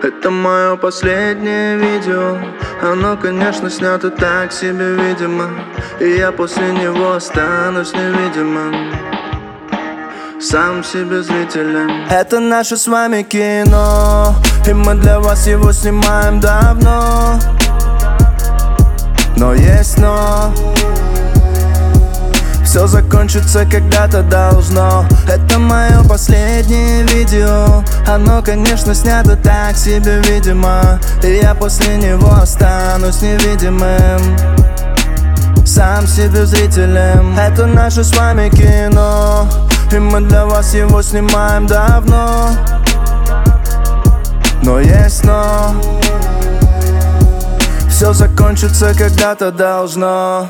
Это мое последнее видео. Оно, конечно, снято так себе, видимо. И я после него останусь невидимым, сам себе зрителем. Это наше с вами кино, и мы для вас его снимаем давно. Но есть но, все закончится когда-то должно. Это мое последнее видео. Оно, конечно, снято так себе, видимо. И я после него останусь невидимым, сам себе зрителем. Это наше с вами кино, и мы для вас его снимаем давно. Но есть но, все закончится когда-то должно.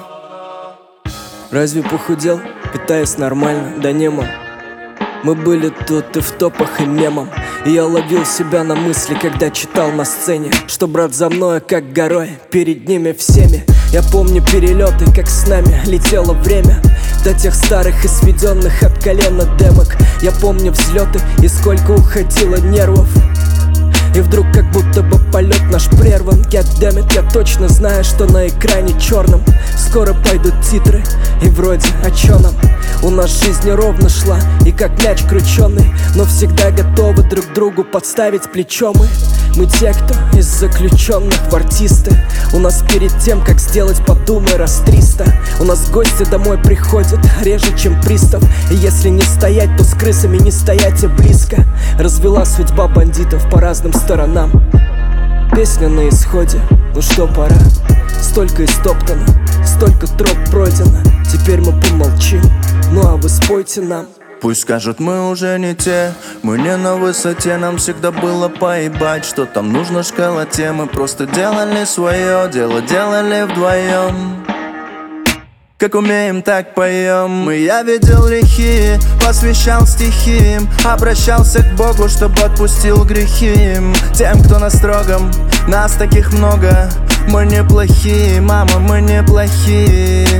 Разве похудел? Питаюсь нормально, да нема. Мы были тут и в топах, и мемом. И я ловил себя на мысли, когда читал на сцене, что брат за мной, как горой, перед ними всеми. Я помню перелеты, как с нами летело время, до тех старых и сведенных от колена демок. Я помню взлеты и сколько уходило нервов. И вдруг как будто бы полет наш прерван. Goddammit, я точно знаю, что на экране черном скоро пойдут титры, и вроде о чё нам? У нас жизнь неровно шла, и как мяч крученый, но всегда готовы друг другу подставить плечо мы те, кто из заключенных в артисты. У нас перед тем, как сделать, подумай раз 300. У нас гости домой приходят реже, чем пристав. И если не стоять, то с крысами не стоять и близко. Развела судьба бандитов по разным сторонам. Песня на исходе, ну что, пора. Столько истоптано, столько троп пройдено. Теперь мы помолчим, ну а вы спойте нам. Пусть скажут, мы уже не те, мы не на высоте. Нам всегда было поебать, что там нужно школоте. Мы просто делали свое дело, делали вдвоем. Как умеем, так поем. Я видел грехи, посвящал стихи им, обращался к Богу, чтобы отпустил грехи им. Тем, кто на строгом, нас таких много. Мы неплохие, мама, мы неплохие.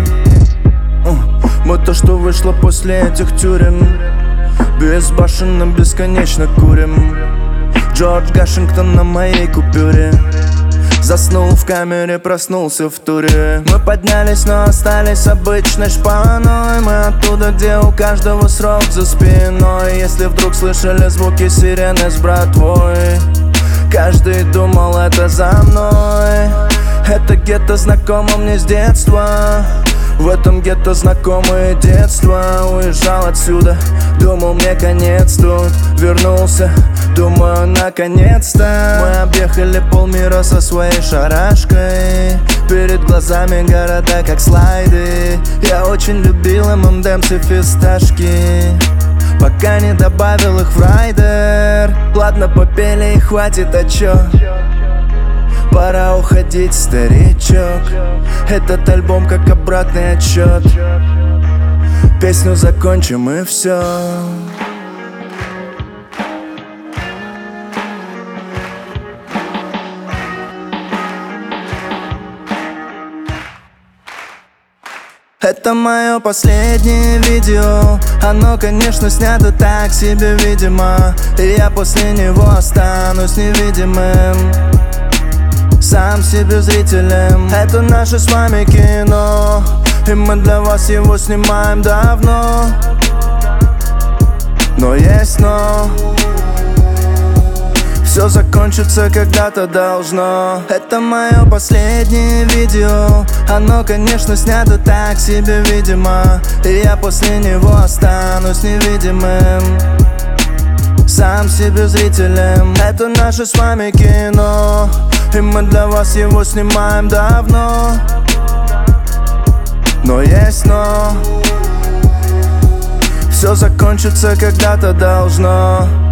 Мы то, что вышло после этих тюрем, безбашенно, бесконечно курим. Джордж Вашингтон на моей купюре. Заснул в камере, проснулся в туре. Мы поднялись, но остались обычной шпаной. Мы оттуда, где у каждого срок за спиной. Если вдруг слышали звуки сирены с братвой, каждый думал, это за мной. Это гетто знакомо мне с детства. В этом гетто знакомое детство. Уезжал отсюда, думал, мне конец тут. Вернулся, думаю, наконец-то. Мы объехали полмира со своей шарашкой. Перед глазами города, как слайды. Я очень любил ММДМС и фисташки, пока не добавил их в райдер. Ладно, попели и хватит, а чё? Пора уходить, старичок. Этот альбом как обратный отсчет. Песню закончим и все. Это мое последнее видео. Оно, конечно, снято так себе, видимо. И я после него останусь невидимым, сам себе зрителем. Это наше с вами кино, и мы для вас его снимаем давно. Но есть но, все закончится когда-то должно. Это мое последнее видео. Оно, конечно, снято так себе, видимо. И я после него останусь невидимым, сам себе зрителем. Это наше с вами кино, и мы для вас его снимаем давно. Но есть но, все закончится когда-то должно.